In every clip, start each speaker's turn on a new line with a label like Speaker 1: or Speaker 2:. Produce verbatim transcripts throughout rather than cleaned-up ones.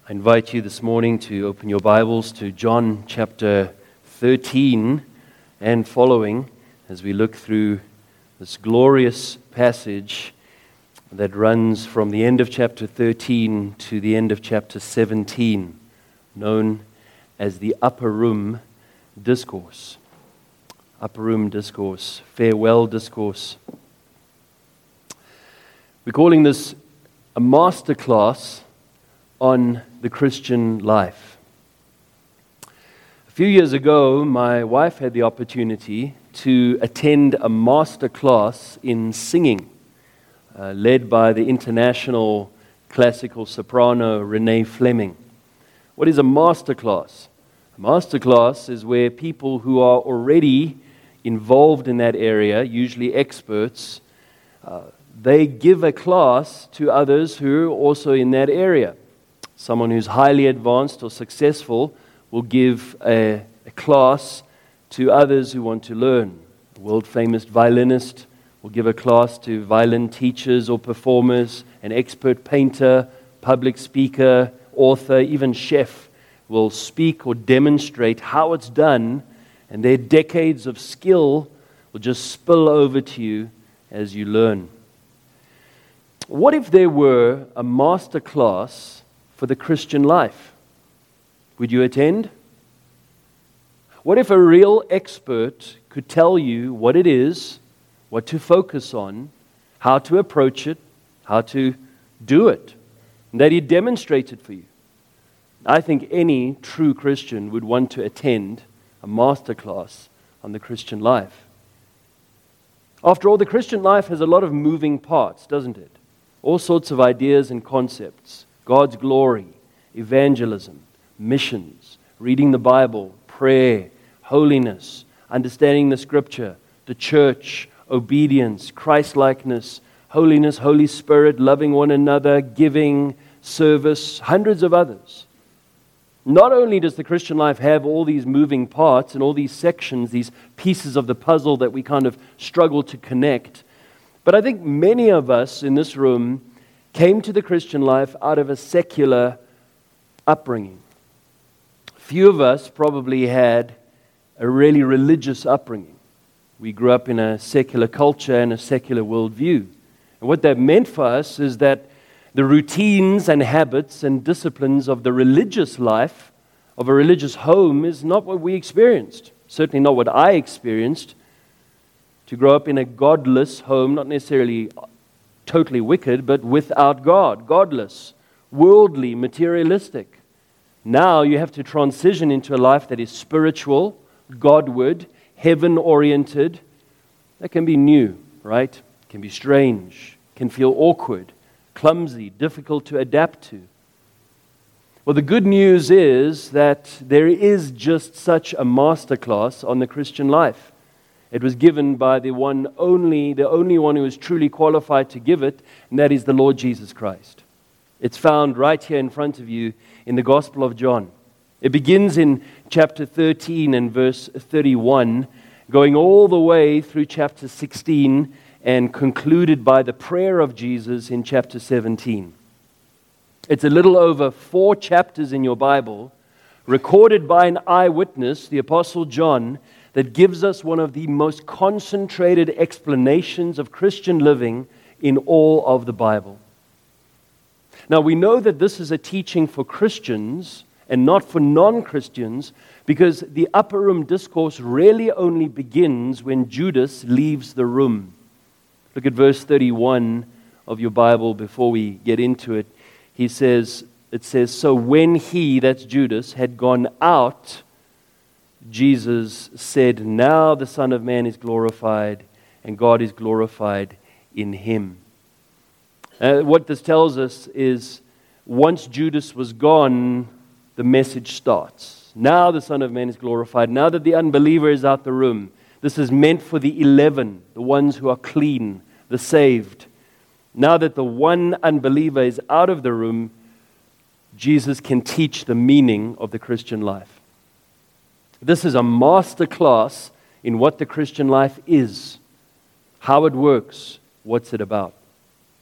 Speaker 1: I invite you this morning to open your Bibles to John chapter thirteen and following as we look through this glorious passage that runs from the end of chapter thirteen to the end of chapter seventeen, known as the Upper Room Discourse. Upper Room Discourse, Farewell Discourse. We're calling this a masterclass on the Christian life. A few years ago, my wife had the opportunity to attend a master class in singing, uh, led by the international classical soprano Renee Fleming. What is a master class? A master class is where people who are already involved in that area, usually experts, uh, they give a class to others who are also in that area. Someone who's highly advanced or successful will give a, a class to others who want to learn. A world-famous violinist will give a class to violin teachers or performers. An expert painter, public speaker, author, even chef will speak or demonstrate how it's done, and their decades of skill will just spill over to you as you learn. What if there were a master class for the Christian life? Would you attend? What if a real expert could tell you what it is, what to focus on, how to approach it, how to do it, and that he demonstrated for you? I think any true Christian would want to attend a master class on the Christian life. After all, the Christian life has a lot of moving parts, doesn't it? All sorts of ideas and concepts. God's glory, evangelism, missions, reading the Bible, prayer, holiness, understanding the Scripture, the church, obedience, Christ-likeness, holiness, Holy Spirit, loving one another, giving, service, hundreds of others. Not only does the Christian life have all these moving parts and all these sections, these pieces of the puzzle that we kind of struggle to connect, but I think many of us in this room came to the Christian life out of a secular upbringing. Few of us probably had a really religious upbringing. We grew up in a secular culture and a secular worldview. And what that meant for us is that the routines and habits and disciplines of the religious life, of a religious home, is not what we experienced. Certainly not what I experienced. To grow up in a godless home, not necessarily totally wicked, but without God, godless, worldly, materialistic. Now you have to transition into a life that is spiritual, Godward, heaven-oriented. That can be new, right? It can be strange, can feel awkward, clumsy, difficult to adapt to. Well, the good news is that there is just such a masterclass on the Christian life. It was given by the one only, the only one who is truly qualified to give it, and that is the Lord Jesus Christ. It's found right here in front of you in the Gospel of John. It begins in chapter thirteen and verse thirty-one, going all the way through chapter sixteen and concluded by the prayer of Jesus in chapter seventeen. It's a little over four chapters in your Bible, recorded by an eyewitness, the Apostle John, that gives us one of the most concentrated explanations of Christian living in all of the Bible. Now, we know that this is a teaching for Christians and not for non-Christians, because the Upper Room Discourse really only begins when Judas leaves the room. Look at verse thirty-one of your Bible before we get into it. He says, it says, "So when he," that's Judas, "had gone out, Jesus said, 'Now the Son of Man is glorified, and God is glorified in him.'" Uh, what this tells us is, once Judas was gone, the message starts. Now the Son of Man is glorified. Now that the unbeliever is out the room, this is meant for the eleven, the ones who are clean, the saved. Now that the one unbeliever is out of the room, Jesus can teach the meaning of the Christian life. This is a master class in what the Christian life is, how it works, what's it about.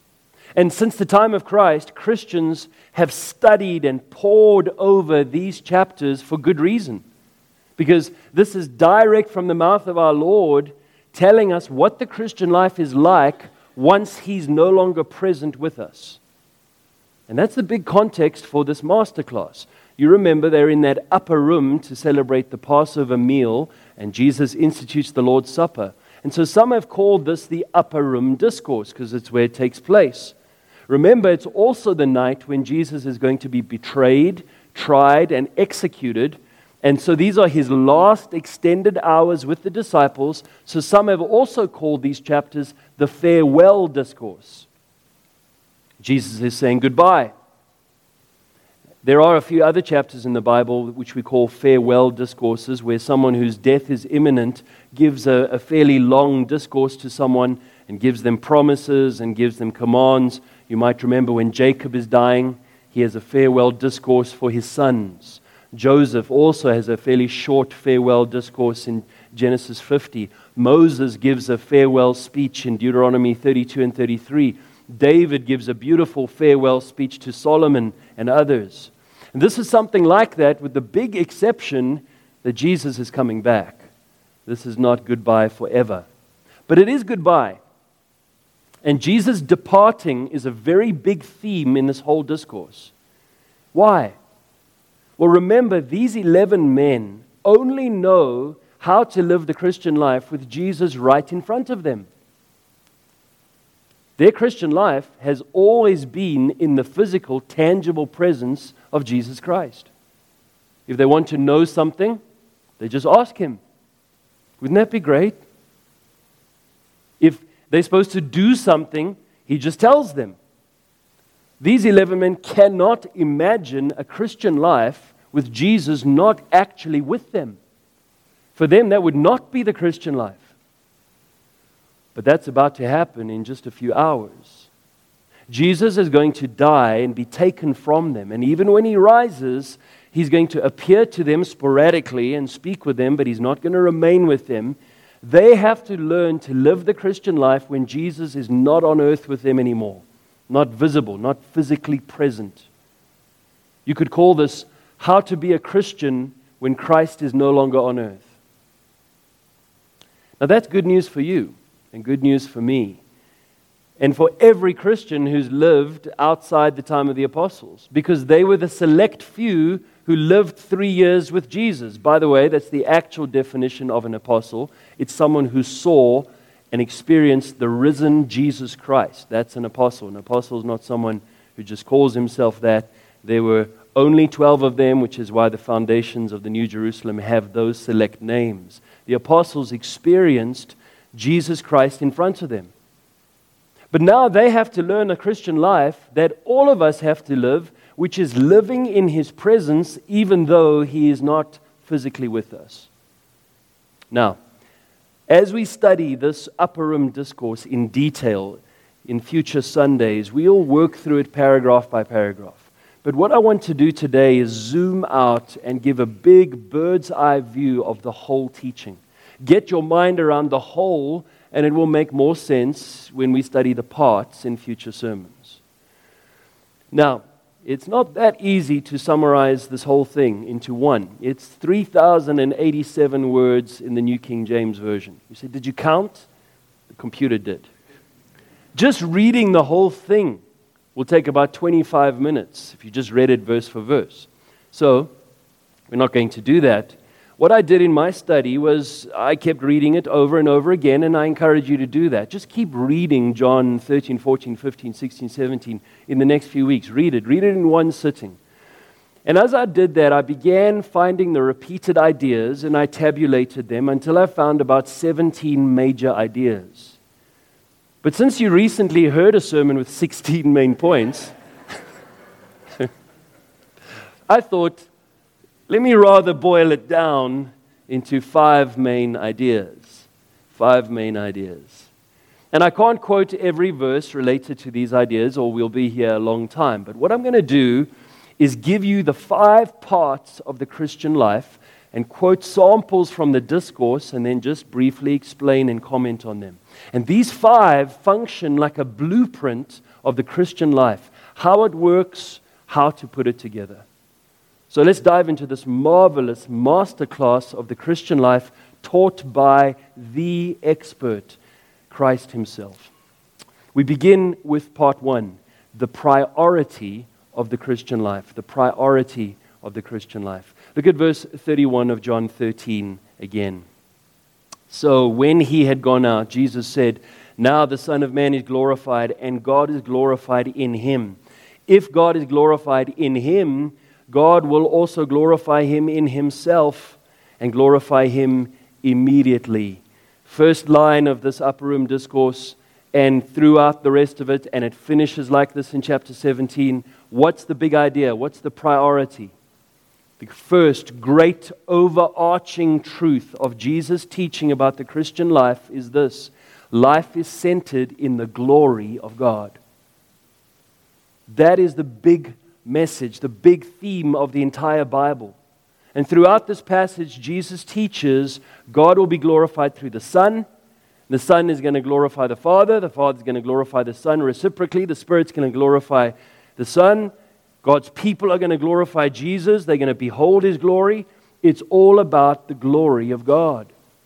Speaker 1: And since the time of Christ, Christians have studied and pored over these chapters for good reason. Because this is direct from the mouth of our Lord, telling us what the Christian life is like once He's no longer present with us. And that's the big context for this masterclass. You remember they're in that upper room to celebrate the Passover meal, and Jesus institutes the Lord's Supper. And so some have called this the upper room discourse because it's where it takes place. Remember, it's also the night when Jesus is going to be betrayed, tried, and executed. And so these are His last extended hours with the disciples. So some have also called these chapters the farewell discourse. Jesus is saying goodbye. There are a few other chapters in the Bible which we call farewell discourses, where someone whose death is imminent gives a, a fairly long discourse to someone and gives them promises and gives them commands. You might remember when Jacob is dying, he has a farewell discourse for his sons. Joseph also has a fairly short farewell discourse in Genesis fifty. Moses gives a farewell speech in Deuteronomy thirty-two and thirty-three. David gives a beautiful farewell speech to Solomon and others. And this is something like that, with the big exception that Jesus is coming back. This is not goodbye forever. But it is goodbye. And Jesus departing is a very big theme in this whole discourse. Why? Well, remember, these eleven men only know how to live the Christian life with Jesus right in front of them. Their Christian life has always been in the physical, tangible presence of Jesus Christ. If they want to know something, they just ask Him. Wouldn't that be great? If they're supposed to do something, He just tells them. These eleven men cannot imagine a Christian life with Jesus not actually with them. For them, that would not be the Christian life. But that's about to happen in just a few hours. Jesus is going to die and be taken from them. And even when He rises, He's going to appear to them sporadically and speak with them, but He's not going to remain with them. They have to learn to live the Christian life when Jesus is not on earth with them anymore. Not visible, not physically present. You could call this how to be a Christian when Christ is no longer on earth. Now that's good news for you. And good news for me, and for every Christian who's lived outside the time of the apostles, because they were the select few who lived three years with Jesus. By the way, that's the actual definition of an apostle. It's someone who saw and experienced the risen Jesus Christ. That's an apostle. An apostle is not someone who just calls himself that. There were only twelve of them, which is why the foundations of the New Jerusalem have those select names. The apostles experienced Jesus Christ in front of them. But now they have to learn a Christian life that all of us have to live, which is living in His presence even though He is not physically with us. Now, as we study this upper room discourse in detail in future Sundays, we'll work through it paragraph by paragraph. But what I want to do today is zoom out and give a big bird's eye view of the whole teaching. Get your mind around the whole, and it will make more sense when we study the parts in future sermons. Now, it's not that easy to summarize this whole thing into one. It's three thousand eighty-seven words in the New King James Version. You say, did you count? The computer did. Just reading the whole thing will take about twenty-five minutes if you just read it verse for verse. So, we're not going to do that. What I did in my study was I kept reading it over and over again, and I encourage you to do that. Just keep reading John thirteen, fourteen, fifteen, sixteen, seventeen in the next few weeks. Read it. Read it in one sitting. And as I did that, I began finding the repeated ideas, and I tabulated them until I found about seventeen major ideas. But since you recently heard a sermon with sixteen main points, I thought, let me rather boil it down into five main ideas. Five main ideas. And I can't quote every verse related to these ideas, or we'll be here a long time. But what I'm going to do is give you the five parts of the Christian life and quote samples from the discourse and then just briefly explain and comment on them. And these five function like a blueprint of the Christian life, how it works, how to put it together. So let's dive into this marvelous masterclass of the Christian life taught by the expert, Christ himself. We begin with part one, the priority of the Christian life, the priority of the Christian life. Look at verse thirty-one of John thirteen again. So when he had gone out, Jesus said, "Now the Son of Man is glorified, and God is glorified in him. If God is glorified in him, God will also glorify him in himself and glorify him immediately." First line of this upper room discourse, and throughout the rest of it, and it finishes like this in chapter seventeen. What's the big idea? What's the priority? The first great overarching truth of Jesus' teaching about the Christian life is this: life is centered in the glory of God. That is the big message, the big theme of the entire Bible. And throughout this passage, Jesus teaches God will be glorified through the Son. The Son is going to glorify the Father. The Father is going to glorify the Son reciprocally. The Spirit's going to glorify the Son. God's people are going to glorify Jesus. They're going to behold his glory. It's all about the glory of God.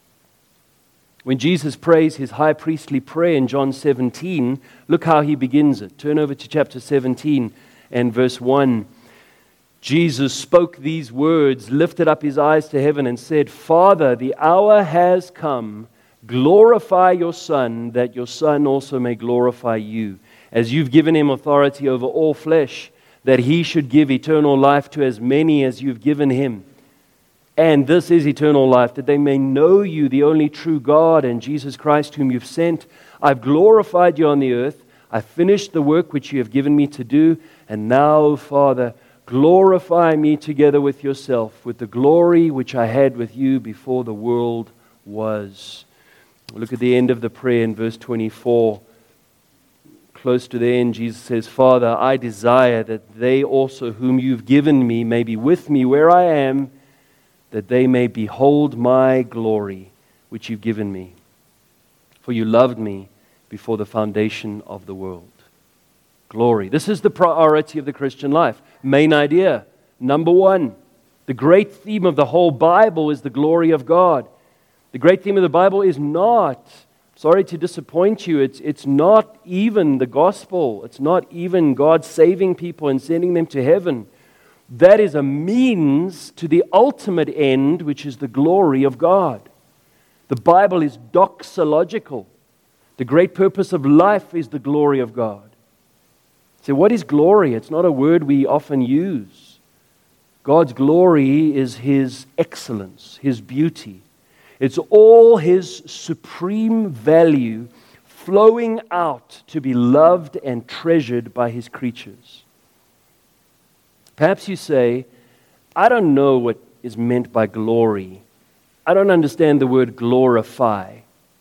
Speaker 1: When Jesus prays his high priestly prayer in John seventeen, look how he begins it. Turn over to chapter seventeen and verse one. Jesus spoke these words, lifted up his eyes to heaven and said, "Father, the hour has come. Glorify your Son, that your Son also may glorify you, as you've given him authority over all flesh, that he should give eternal life to as many as you've given him. And this is eternal life, that they may know you, the only true God, and Jesus Christ whom you've sent. I've glorified you on the earth. I've finished the work which you have given me to do. And now, Father, glorify me together with yourself, with the glory which I had with you before the world was." Look at the end of the prayer in verse twenty-four. Close to the end, Jesus says, "Father, I desire that they also whom you've given me may be with me where I am, that they may behold my glory, which you've given me. For you loved me before the foundation of the world." Glory. This is the priority of the Christian life. Main idea. Number one. The great theme of the whole Bible is the glory of God. The great theme of the Bible is not, sorry to disappoint you, it's, it's not even the gospel. It's not even God saving people and sending them to heaven. That is a means to the ultimate end, which is the glory of God. The Bible is doxological. The great purpose of life is the glory of God. So what is glory? It's not a word we often use. God's glory is his excellence, his beauty. It's all his supreme value flowing out to be loved and treasured by his creatures. Perhaps you say, "I don't know what is meant by glory. I don't understand the word glorify."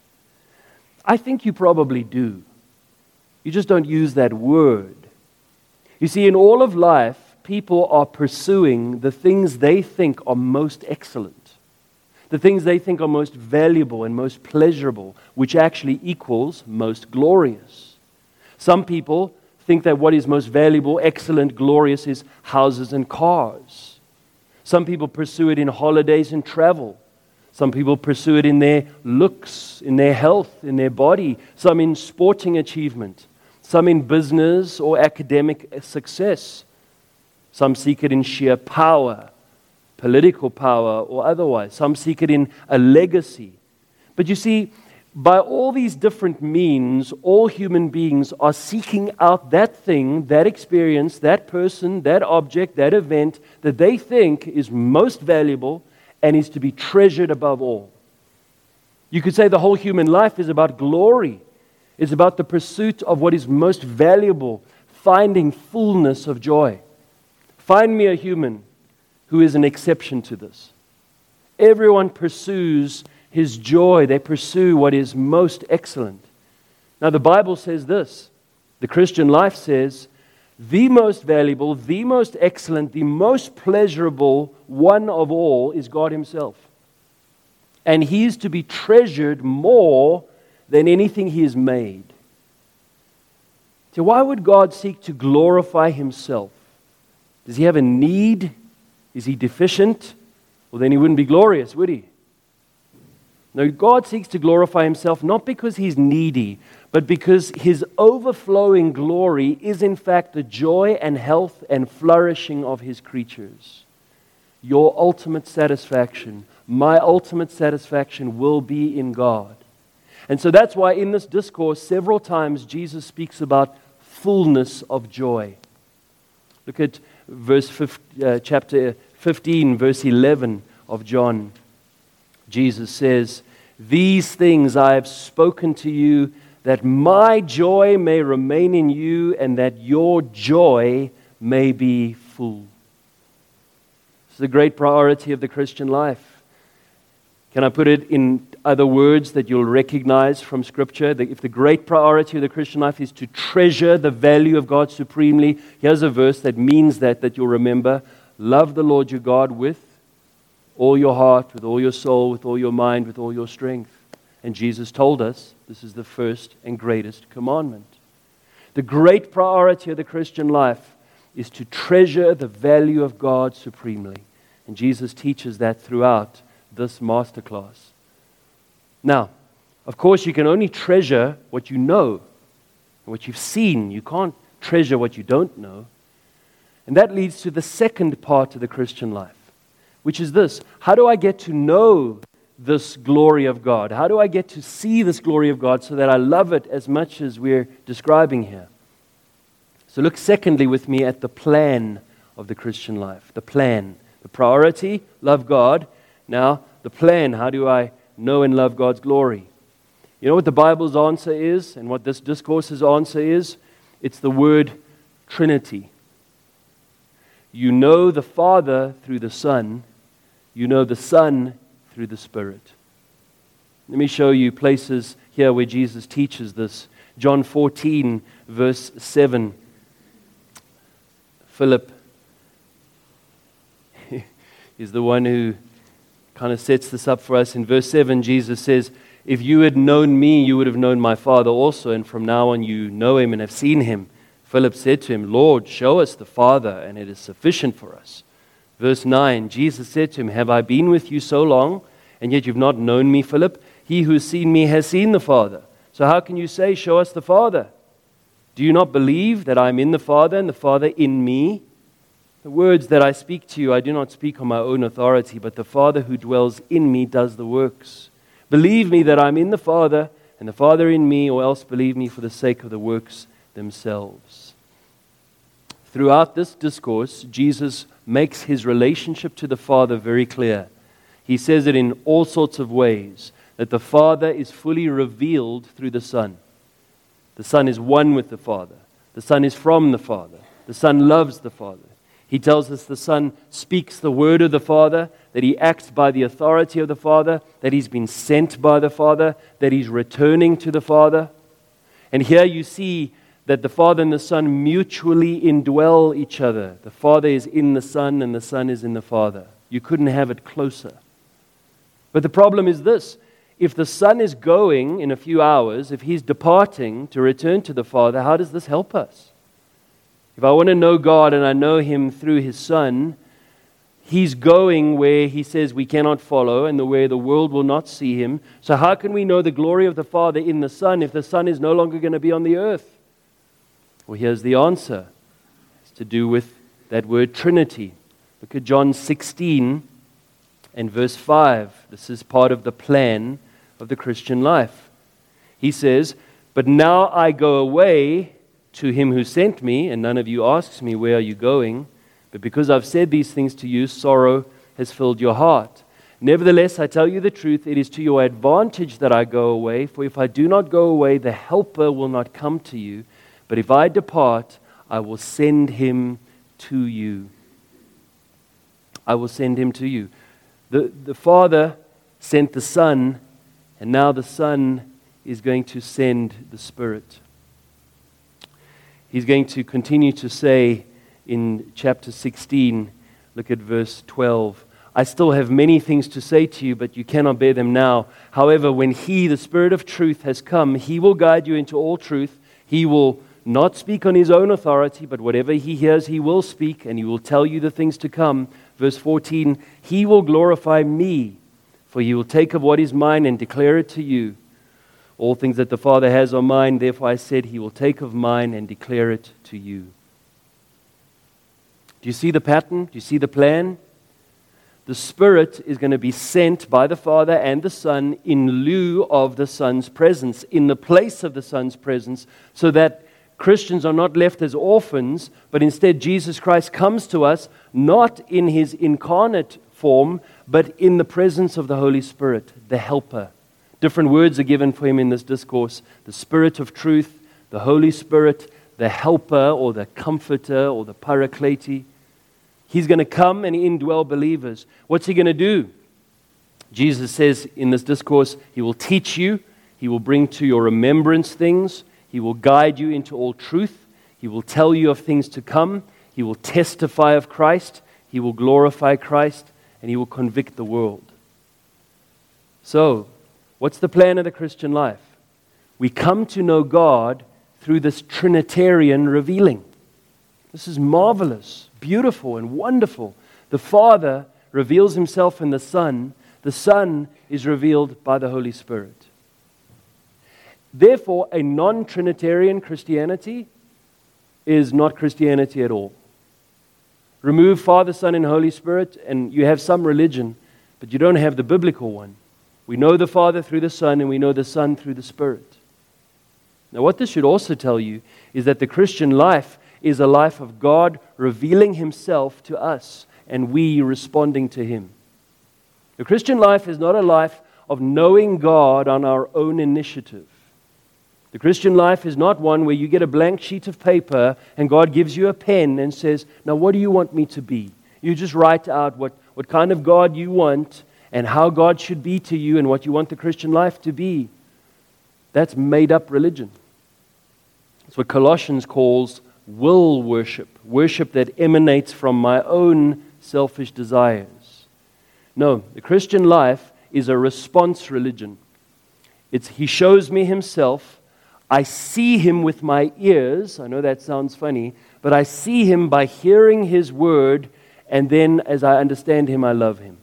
Speaker 1: I think you probably do. You just don't use that word. You see, in all of life, people are pursuing the things they think are most excellent, the things they think are most valuable and most pleasurable, which actually equals most glorious. Some people think that what is most valuable, excellent, glorious is houses and cars. Some people pursue it in holidays and travel. Some people pursue it in their looks, in their health, in their body. Some in sporting achievement. Some in business or academic success. Some seek it in sheer power, political power or otherwise. Some seek it in a legacy. But you see, by all these different means, all human beings are seeking out that thing, that experience, that person, that object, that event that they think is most valuable and is to be treasured above all. You could say the whole human life is about glory. It's about the pursuit of what is most valuable, finding fullness of joy. Find me a human who is an exception to this. Everyone pursues his joy. They pursue what is most excellent. Now the Bible says this. The Christian life says, the most valuable, the most excellent, the most pleasurable one of all is God himself. And he is to be treasured more than anything he has made. So why would God seek to glorify himself? Does he have a need? Is he deficient? Well, then he wouldn't be glorious, would he? No, God seeks to glorify himself not because he's needy, but because his overflowing glory is in fact the joy and health and flourishing of his creatures. Your ultimate satisfaction, my ultimate satisfaction will be in God. And so that's why in this discourse several times Jesus speaks about fullness of joy. Look at verse fifteen, uh, chapter fifteen, verse eleven of John. Jesus says, "These things I have spoken to you, that my joy may remain in you, and that your joy may be full." This is a great priority of the Christian life. Can I put it in other words that you'll recognize from Scripture? If the great priority of the Christian life is to treasure the value of God supremely, here's a verse that means that, that you'll remember. Love the Lord your God with all your heart, with all your soul, with all your mind, with all your strength. And Jesus told us this is the first and greatest commandment. The great priority of the Christian life is to treasure the value of God supremely. And Jesus teaches that throughout this masterclass. Now, of course, you can only treasure what you know, what you've seen. You can't treasure what you don't know. And that leads to the second part of the Christian life, which is this: how do I get to know this glory of God? How do I get to see this glory of God so that I love it as much as we're describing here? So look secondly with me at the plan of the Christian life. The plan. The priority, love God. Now, the plan, how do I know and love God's glory? You know what the Bible's answer is, and what this discourse's answer is? It's the word Trinity. You know the Father through the Son. You know the Son through the Spirit. Let me show you places here where Jesus teaches this. John fourteen, verse seven. Philip is the one who kind of sets this up for us. In verse seven, Jesus says, "If you had known me, you would have known my Father also, and from now on you know him and have seen him." Philip said to him, "Lord, show us the Father, and it is sufficient for us." Verse nine, Jesus said to him, "Have I been with you so long, and yet you've not known me, Philip? He who has seen me has seen the Father. So how can you say, 'Show us the Father'? Do you not believe that I am in the Father, and the Father in me? The words that I speak to you, I do not speak on my own authority, but the Father who dwells in me does the works. Believe me that I am in the Father, and the Father in me, or else believe me for the sake of the works themselves." Throughout this discourse, Jesus makes his relationship to the Father very clear. He says it in all sorts of ways, that the Father is fully revealed through the Son. The Son is one with the Father. The Son is from the Father. The Son loves the Father. He tells us the Son speaks the word of the Father, that he acts by the authority of the Father, that he's been sent by the Father, that he's returning to the Father. And here you see that the Father and the Son mutually indwell each other. The Father is in the Son and the Son is in the Father. You couldn't have it closer. But the problem is this: if the Son is going in a few hours, if he's departing to return to the Father, how does this help us? If I want to know God and I know him through his Son, he's going where he says we cannot follow and the where the world will not see him. So how can we know the glory of the Father in the Son if the Son is no longer going to be on the earth? Well, here's the answer. It's to do with that word Trinity. Look at John sixteen and verse five. This is part of the plan of the Christian life. He says, "But now I go away to him who sent me, and none of you asks me, 'Where are you going?' But because I've said these things to you, sorrow has filled your heart. Nevertheless, I tell you the truth, it is to your advantage that I go away, for if I do not go away, the Helper will not come to you. But if I depart, I will send him to you." I will send him to you. The, the Father sent the Son, and now the Son is going to send the Spirit. He's going to continue to say in chapter sixteen, look at verse twelve, "I still have many things to say to you, but you cannot bear them now. However, when he, the Spirit of truth, has come, he will guide you into all truth. He will not speak on his own authority, but whatever he hears, he will speak, and he will tell you the things to come. Verse fourteen, he will glorify me, for he will take of what is mine and declare it to you. All things that the Father has are mine, therefore I said he will take of mine and declare it to you. Do you see the pattern? Do you see the plan? The Spirit is going to be sent by the Father and the Son in lieu of the Son's presence, in the place of the Son's presence, so that Christians are not left as orphans, but instead Jesus Christ comes to us not in his incarnate form, but in the presence of the Holy Spirit, the Helper. Different words are given for him in this discourse: the Spirit of truth, the Holy Spirit, the Helper or the Comforter or the Paraclete. He's going to come and indwell believers. What's he going to do? Jesus says in this discourse, he will teach you, he will bring to your remembrance things, he will guide you into all truth, he will tell you of things to come, he will testify of Christ, he will glorify Christ, and he will convict the world. So, what's the plan of the Christian life? We come to know God through this Trinitarian revealing. This is marvelous, beautiful, and wonderful. The Father reveals himself in the Son. The Son is revealed by the Holy Spirit. Therefore, a non-Trinitarian Christianity is not Christianity at all. Remove Father, Son, and Holy Spirit, and you have some religion, but you don't have the biblical one. We know the Father through the Son, and we know the Son through the Spirit. Now, what this should also tell you is that the Christian life is a life of God revealing himself to us and we responding to him. The Christian life is not a life of knowing God on our own initiative. The Christian life is not one where you get a blank sheet of paper and God gives you a pen and says, now what do you want me to be? You just write out what, what kind of God you want and how God should be to you and what you want the Christian life to be. That's made up religion. It's what Colossians calls will worship, worship that emanates from my own selfish desires. No, the Christian life is a response religion. It's he shows me himself. I see him with my ears. I know that sounds funny, but I see him by hearing his word, and then as I understand him, I love him.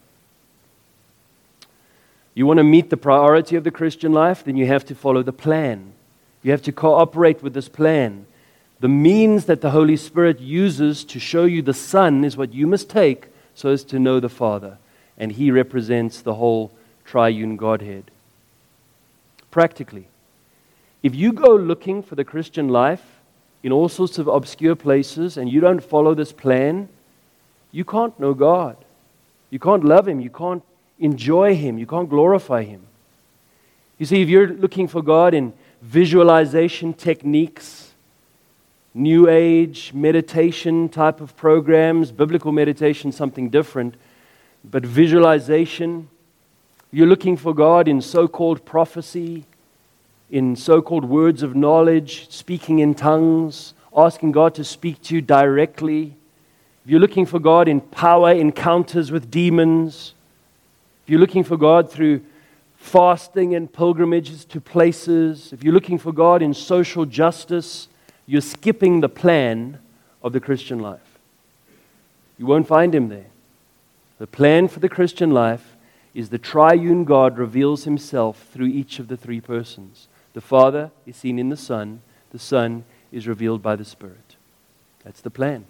Speaker 1: You want to meet the priority of the Christian life, then you have to follow the plan. You have to cooperate with this plan. The means that the Holy Spirit uses to show you the Son is what you must take so as to know the Father. And he represents the whole triune Godhead. Practically, if you go looking for the Christian life in all sorts of obscure places and you don't follow this plan, you can't know God. You can't love him. You can't enjoy him. You can't glorify him. You see, if you're looking for God in visualization techniques, New Age meditation type of programs, biblical meditation, something different, but visualization, you're looking for God in so-called prophecy, in so-called words of knowledge, speaking in tongues, asking God to speak to you directly. If you're looking for God in power encounters with demons, if you're looking for God through fasting and pilgrimages to places, if you're looking for God in social justice, you're skipping the plan of the Christian life. You won't find him there. The plan for the Christian life is the triune God reveals himself through each of the three persons. The Father is seen in the Son. The Son is revealed by the Spirit. That's the plan.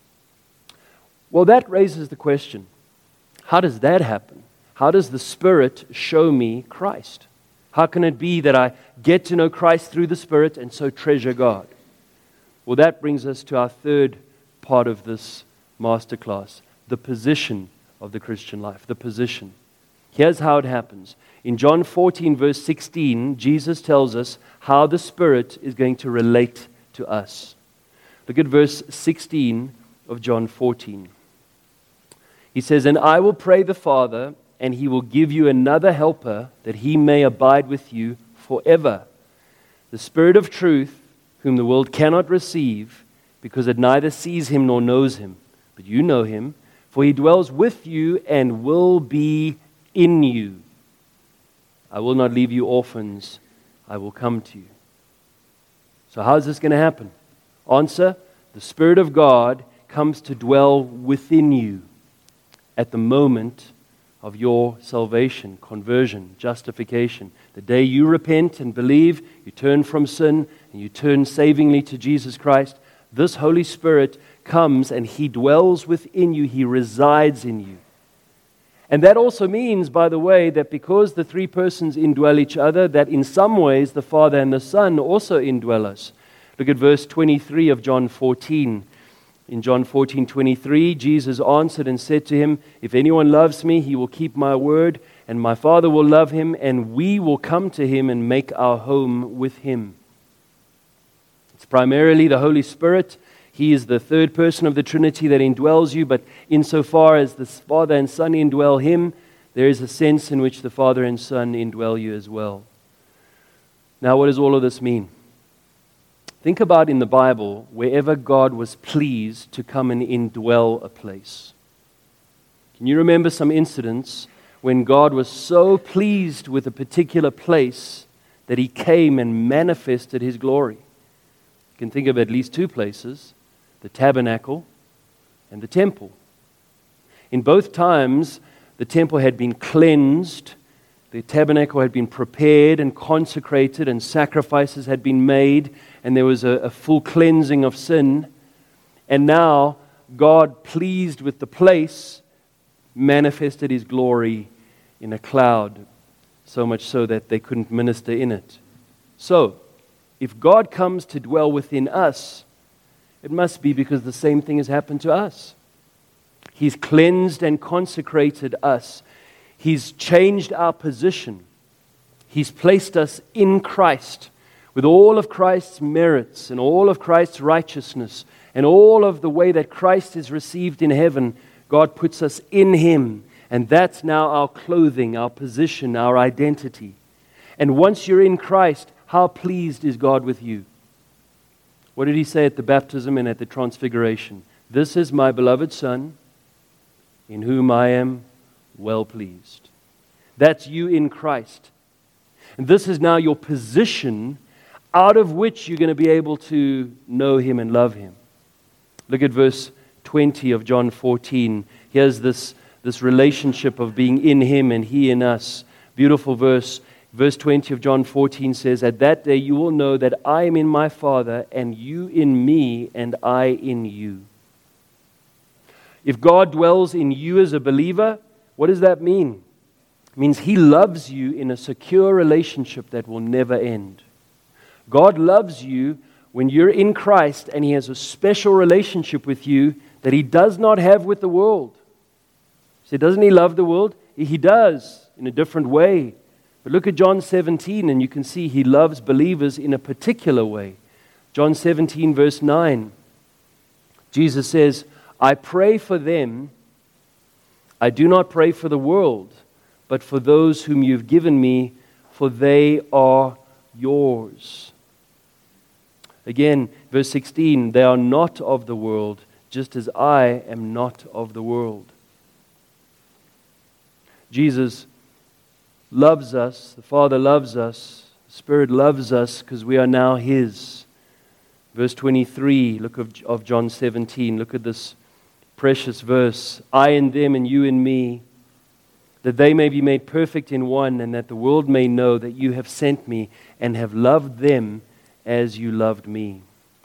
Speaker 1: Well, that raises the question, how does that happen? How does the Spirit show me Christ? How can it be that I get to know Christ through the Spirit and so treasure God? Well, that brings us to our third part of this masterclass, the position of the Christian life, the position. Here's how it happens. In John fourteen, verse sixteen, Jesus tells us how the Spirit is going to relate to us. Look at verse sixteen of John fourteen. He says, and I will pray the Father, and he will give you another helper, that he may abide with you forever. The Spirit of truth, whom the world cannot receive, because it neither sees him nor knows him. But you know him, for he dwells with you and will be in you. I will not leave you orphans, I will come to you. So how is this going to happen? Answer, the Spirit of God comes to dwell within you at the moment of your salvation, conversion, justification. The day you repent and believe, you turn from sin, and you turn savingly to Jesus Christ, this Holy Spirit comes and He dwells within you. He resides in you. And that also means, by the way, that because the three persons indwell each other, that in some ways the Father and the Son also indwell us. Look at verse twenty-three of John fourteen. In John fourteen twenty-three, Jesus answered and said to him, "If anyone loves me, he will keep my word, and my Father will love him, and we will come to him and make our home with him." It's primarily the Holy Spirit. He is the third person of the Trinity that indwells you, but insofar as the Father and Son indwell Him, there is a sense in which the Father and Son indwell you as well. Now, what does all of this mean? Think about in the Bible, wherever God was pleased to come and indwell a place. Can you remember some incidents when God was so pleased with a particular place that He came and manifested His glory? You can think of at least two places. The tabernacle and the temple. In both times, the temple had been cleansed, the tabernacle had been prepared and consecrated, and sacrifices had been made, and there was a, a full cleansing of sin. And now, God, pleased with the place, manifested His glory in a cloud, so much so that they couldn't minister in it. So, if God comes to dwell within us, it must be because the same thing has happened to us. He's cleansed and consecrated us. He's changed our position. He's placed us in Christ with all of Christ's merits and all of Christ's righteousness and all of the way that Christ is received in heaven. God puts us in Him, and that's now our clothing, our position, our identity. And once you're in Christ, how pleased is God with you? What did He say at the baptism and at the transfiguration? "This is my beloved Son, in whom I am well pleased." That's you in Christ. And this is now your position out of which you're going to be able to know Him and love Him. Look at verse twenty of John fourteen. Here's this, this relationship of being in Him and He in us. Beautiful verse. Verse twenty of John fourteen says, "At that day you will know that I am in my Father, and you in me, and I in you." If God dwells in you as a believer, what does that mean? It means He loves you in a secure relationship that will never end. God loves you when you're in Christ, and He has a special relationship with you that He does not have with the world. So doesn't He love the world? He does, in a different way. But look at John seventeen, and you can see He loves believers in a particular way. John seventeen, verse nine. Jesus says, "I pray for them. I do not pray for the world, but for those whom you've given me, for they are yours." Again, verse sixteen, "They are not of the world, just as I am not of the world." Jesus loves us, the Father loves us, the Spirit loves us because we are now His. Verse twenty-three, look of, of John seventeen, look at this precious verse. "I in them and you in me, that they may be made perfect in one, and that the world may know that you have sent me and have loved them as you loved me."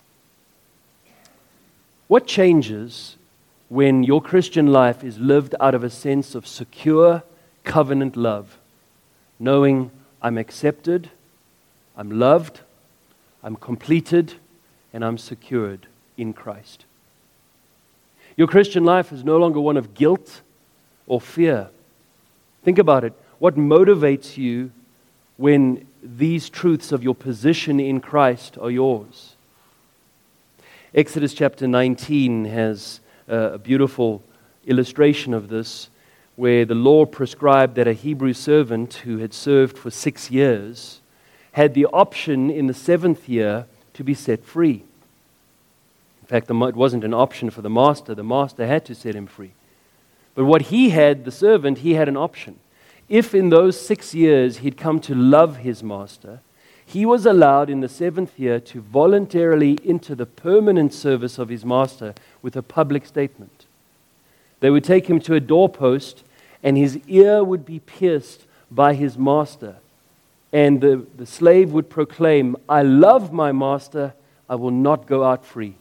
Speaker 1: What changes when your Christian life is lived out of a sense of secure covenant love? Knowing I'm accepted, I'm loved, I'm completed, and I'm secured in Christ. Your Christian life is no longer one of guilt or fear. Think about it. What motivates you when these truths of your position in Christ are yours? Exodus chapter nineteen has a beautiful illustration of this, where the law prescribed that a Hebrew servant who had served for six years had the option in the seventh year to be set free. In fact, it wasn't an option for the master. The master had to set him free. But what he had, the servant, he had an option. If in those six years he'd come to love his master, he was allowed in the seventh year to voluntarily enter the permanent service of his master with a public statement. They would take him to a doorpost, and his ear would be pierced by his master. And the, the slave would proclaim, "I love my master, I will not go out free."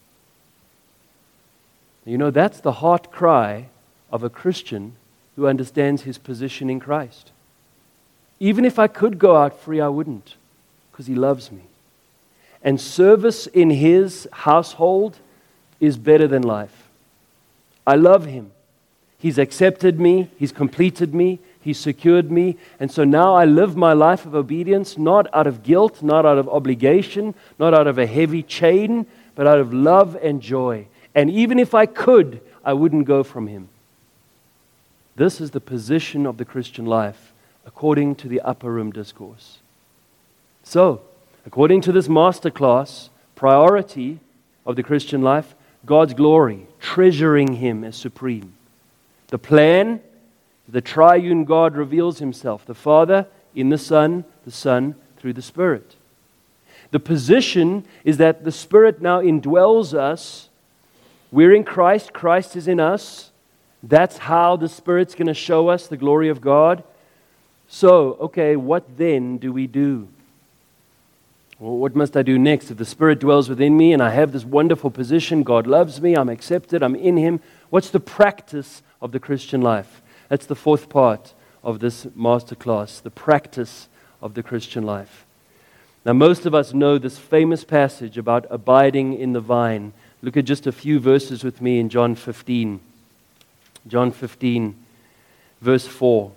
Speaker 1: You know, that's the heart cry of a Christian who understands his position in Christ. Even if I could go out free, I wouldn't, because he loves me. And service in his household is better than life. I love him. He's accepted me. He's completed me. He's secured me. And so now I live my life of obedience, not out of guilt, not out of obligation, not out of a heavy chain, but out of love and joy. And even if I could, I wouldn't go from him. This is the position of the Christian life, according to the Upper Room Discourse. So, according to this masterclass, priority of the Christian life, God's glory, treasuring him as supreme. The plan, the triune God reveals himself, the Father in the Son, the Son through the Spirit. The position is that the Spirit now indwells us. We're in Christ, Christ is in us. That's how the Spirit's going to show us the glory of God. So, okay, what then do we do? Well, what must I do next? If the Spirit dwells within me and I have this wonderful position, God loves me, I'm accepted, I'm in Him, what's the practice of the Christian life? That's the fourth part of this masterclass, the practice of the Christian life. Now, most of us know this famous passage about abiding in the vine. Look at just a few verses with me in John fifteen. John fifteen, verse four.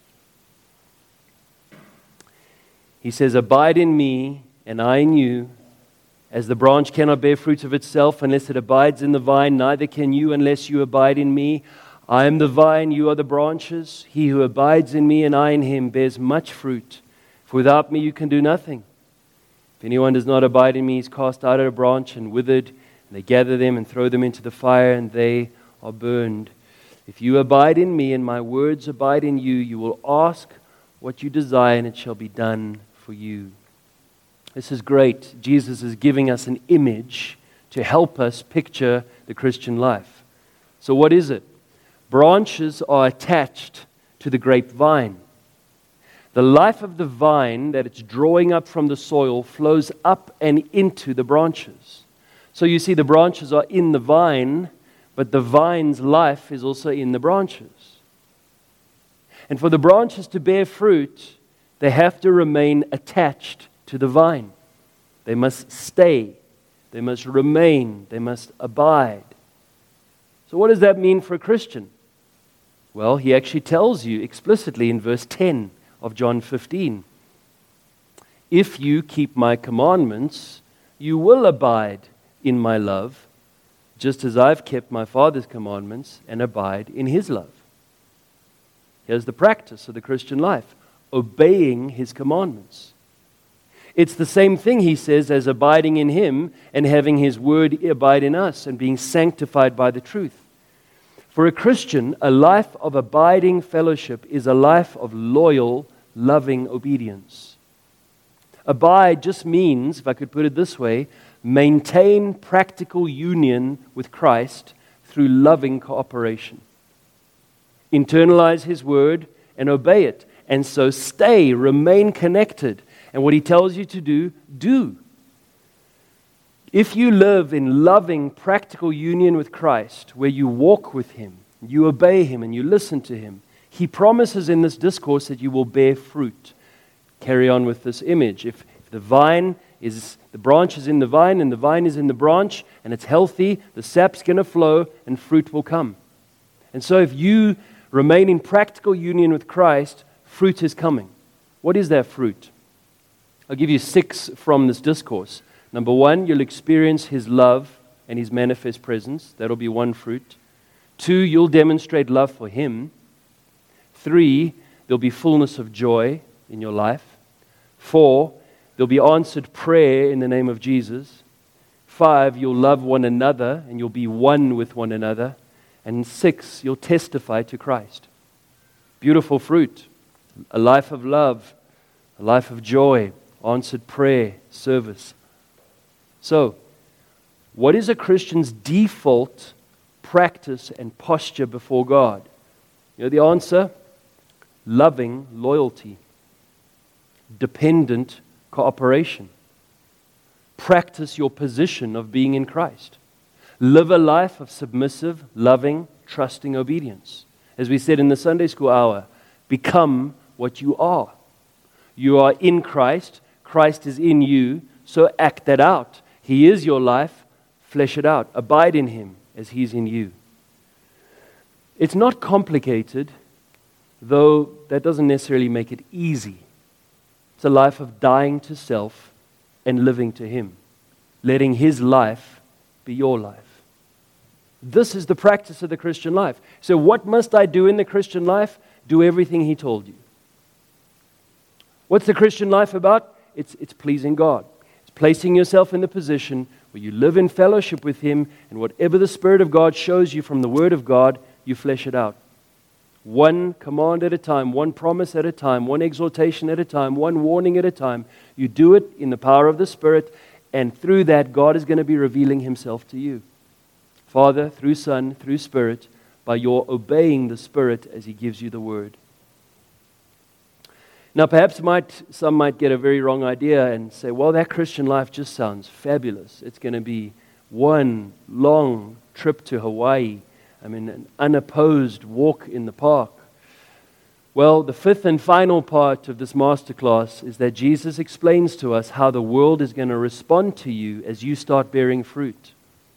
Speaker 1: He says, "Abide in me, and I in you. As the branch cannot bear fruit of itself unless it abides in the vine, neither can you unless you abide in me. I am the vine, you are the branches. He who abides in me and I in him bears much fruit. For without me you can do nothing. If anyone does not abide in me, he is cast out of a branch and withered. And they gather them and throw them into the fire, and they are burned. If you abide in me and my words abide in you, you will ask what you desire, and it shall be done for you." This is great. Jesus is giving us an image to help us picture the Christian life. So what is it? Branches are attached to the grapevine. The life of the vine that it's drawing up from the soil flows up and into the branches. So you see, the branches are in the vine, but the vine's life is also in the branches. And for the branches to bear fruit, they have to remain attached to the vine. They must stay. They must remain. They must abide. So what does that mean for a Christian? Well, he actually tells you explicitly in verse ten of John fifteen. "If you keep my commandments, you will abide in my love, just as I've kept my Father's commandments and abide in His love." Here's the practice of the Christian life, obeying His commandments. It's the same thing, he says, as abiding in Him and having His word abide in us and being sanctified by the truth. For a Christian, a life of abiding fellowship is a life of loyal, loving obedience. Abide just means, if I could put it this way, maintain practical union with Christ through loving cooperation. Internalize His word and obey it. And so stay, remain connected. And what He tells you to do, do. If you live in loving, practical union with Christ, where you walk with Him, you obey Him, and you listen to Him, He promises in this discourse that you will bear fruit. Carry on with this image. If, if the vine is, the branch is in the vine, and the vine is in the branch, and it's healthy, the sap's going to flow, and fruit will come. And so if you remain in practical union with Christ, fruit is coming. What is that fruit? I'll give you six from this discourse. Number one, you'll experience His love and His manifest presence. That'll be one fruit. Two, you'll demonstrate love for Him. Three, there'll be fullness of joy in your life. Four, there'll be answered prayer in the name of Jesus. Five, you'll love one another and you'll be one with one another. And six, you'll testify to Christ. Beautiful fruit. A life of love, a life of joy, answered prayer, service. So, what is a Christian's default practice and posture before God? You know the answer? Loving loyalty, dependent cooperation. Practice your position of being in Christ. Live a life of submissive, loving, trusting obedience. As we said in the Sunday school hour, become what you are. You are in Christ. Christ is in you. So act that out. He is your life. Flesh it out. Abide in Him as He's in you. It's not complicated, though that doesn't necessarily make it easy. It's a life of dying to self and living to Him. Letting His life be your life. This is the practice of the Christian life. So what must I do in the Christian life? Do everything He told you. What's the Christian life about? It's, it's pleasing God. It's placing yourself in the position where you live in fellowship with Him, and whatever the Spirit of God shows you from the Word of God, you flesh it out. One command at a time, one promise at a time, one exhortation at a time, one warning at a time. You do it in the power of the Spirit, and through that, God is going to be revealing Himself to you. Father, through Son, through Spirit, by your obeying the Spirit as He gives you the Word. Now, perhaps might, some might get a very wrong idea and say, well, that Christian life just sounds fabulous. It's going to be one long trip to Hawaii. I mean, an unopposed walk in the park. Well, the fifth and final part of this masterclass is that Jesus explains to us how the world is going to respond to you as you start bearing fruit.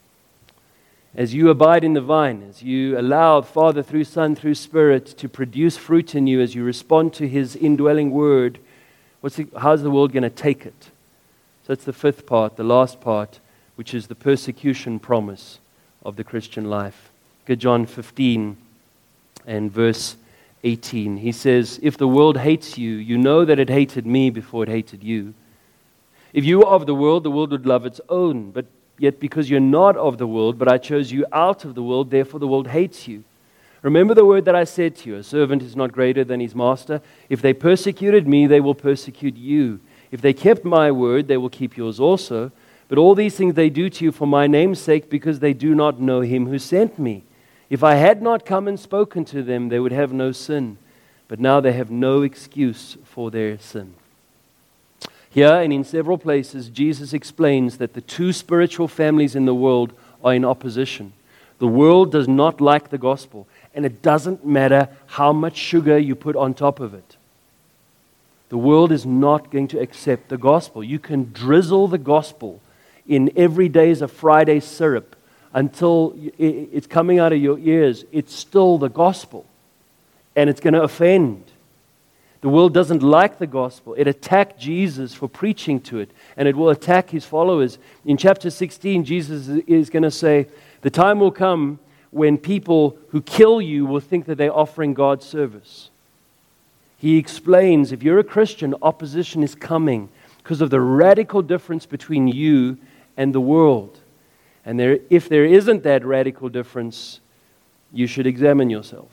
Speaker 1: As you abide in the vine, as you allow Father through Son, through Spirit to produce fruit in you, as you respond to His indwelling Word, what's the, how's the world going to take it? So that's the fifth part, the last part, which is the persecution promise of the Christian life. Look at John fifteen and verse eighteen. He says, if the world hates you, you know that it hated me before it hated you. If you were of the world, the world would love its own, but yet because you're not of the world, but I chose you out of the world, therefore the world hates you. Remember the word that I said to you, a servant is not greater than his master. If they persecuted me, they will persecute you. If they kept my word, they will keep yours also. But all these things they do to you for my name's sake, because they do not know Him who sent me. If I had not come and spoken to them, they would have no sin. But now they have no excuse for their sin. Here and in several places, Jesus explains that the two spiritual families in the world are in opposition. The world does not like the gospel, and it doesn't matter how much sugar you put on top of it. The world is not going to accept the gospel. You can drizzle the gospel in every day's a Friday syrup until it's coming out of your ears. It's still the gospel, and it's going to offend. The world doesn't like the gospel. It attacked Jesus for preaching to it, and it will attack His followers. In chapter sixteen, Jesus is going to say, the time will come when people who kill you will think that they're offering God service. He explains, if you're a Christian, opposition is coming because of the radical difference between you and the world. And there, if there isn't that radical difference, you should examine yourself.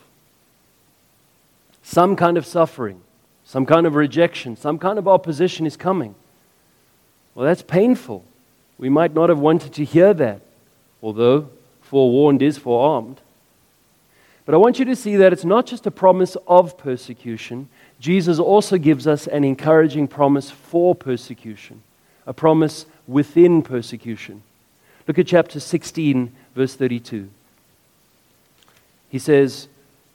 Speaker 1: Some kind of suffering, some kind of rejection, some kind of opposition is coming. Well, that's painful. We might not have wanted to hear that, although forewarned is forearmed. But I want you to see that it's not just a promise of persecution. Jesus also gives us an encouraging promise for persecution, a promise within persecution. Look at chapter sixteen, verse thirty-two. He says,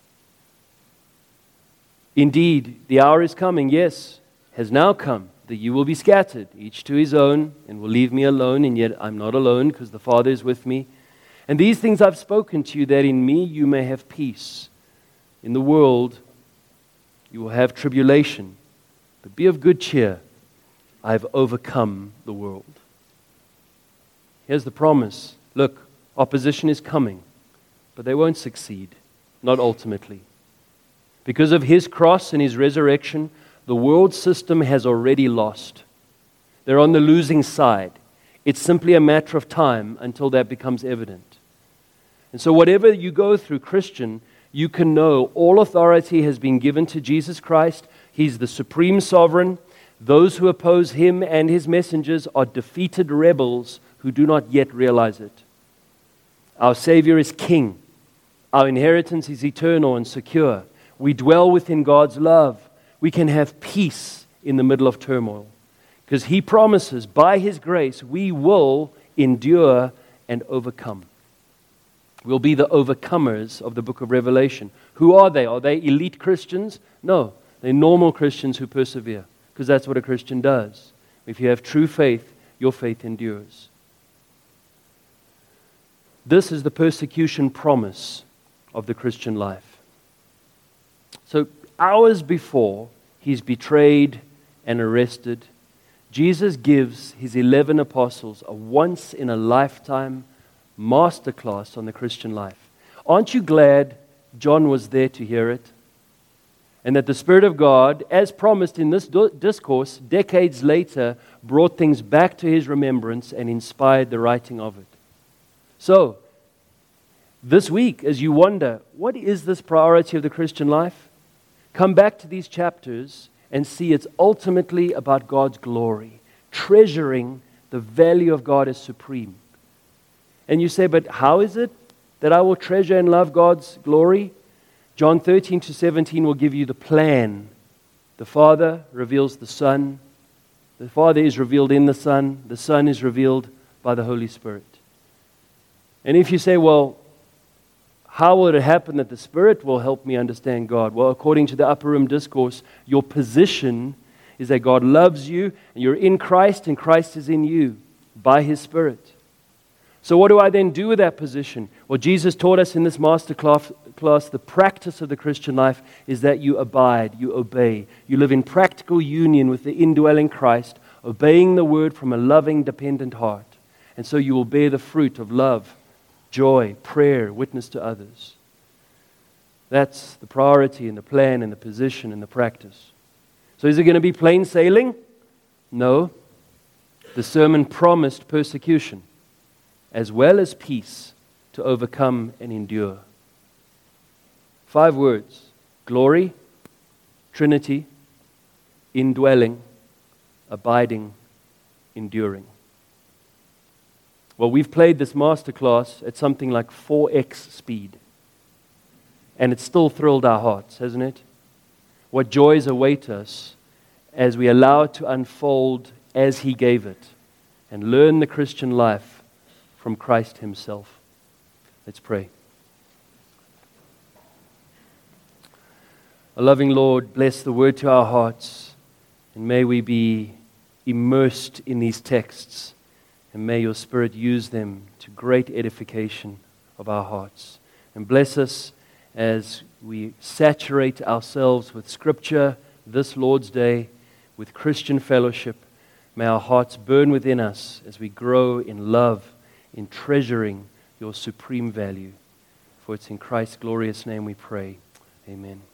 Speaker 1: indeed, the hour is coming, yes, has now come, that you will be scattered, each to his own, and will leave me alone, and yet I'm not alone, because the Father is with me. And these things I've spoken to you, that in me you may have peace. In the world you will have tribulation, but be of good cheer. I've overcome the world. Here's the promise. Look, opposition is coming, but they won't succeed, not ultimately. Because of His cross and His resurrection, the world system has already lost. They're on the losing side. It's simply a matter of time until that becomes evident. And so whatever you go through, Christian, you can know all authority has been given to Jesus Christ. He's the supreme sovereign. Those who oppose him and his messengers are defeated rebels who do not yet realize it. Our Savior is King. Our inheritance is eternal and secure. We dwell within God's love. We can have peace in the middle of turmoil. Because he promises, by his grace, we will endure and overcome. We'll be the overcomers of the book of Revelation. Who are they? Are they elite Christians? No, they're normal Christians who persevere. Because that's what a Christian does. If you have true faith, your faith endures. This is the persecution promise of the Christian life. So hours before he's betrayed and arrested, Jesus gives his eleven apostles a once-in-a-lifetime masterclass on the Christian life. Aren't you glad John was there to hear it? And that the Spirit of God, as promised in this discourse, decades later, brought things back to his remembrance and inspired the writing of it. So, this week, as you wonder, what is this priority of the Christian life? Come back to these chapters and see it's ultimately about God's glory, treasuring the value of God as supreme. And you say, but how is it that I will treasure and love God's glory? John thirteen to seventeen will give you the plan. The Father reveals the Son. The Father is revealed in the Son. The Son is revealed by the Holy Spirit. And if you say, well, how will it happen that the Spirit will help me understand God? Well, according to the Upper Room Discourse, your position is that God loves you, and you're in Christ, and Christ is in you by His Spirit. So what do I then do with that position? Well, Jesus taught us in this master class, class, the practice of the Christian life is that you abide, you obey. You live in practical union with the indwelling Christ, obeying the Word from a loving, dependent heart. And so you will bear the fruit of love, joy, prayer, witness to others. That's the priority and the plan and the position and the practice. So is it going to be plain sailing? No. The sermon promised persecution, as well as peace to overcome and endure. Five words: glory, Trinity, indwelling, abiding, enduring. Well, we've played this masterclass at something like four x speed. And it's still thrilled our hearts, hasn't it? What joys await us as we allow it to unfold as He gave it and learn the Christian life from Christ Himself. Let's pray. A loving Lord, bless the word to our hearts, and may we be immersed in these texts, and may your Spirit use them to great edification of our hearts. And bless us as we saturate ourselves with Scripture this Lord's Day, with Christian fellowship. May our hearts burn within us as we grow in love, in treasuring your supreme value. For it's in Christ's glorious name we pray. Amen.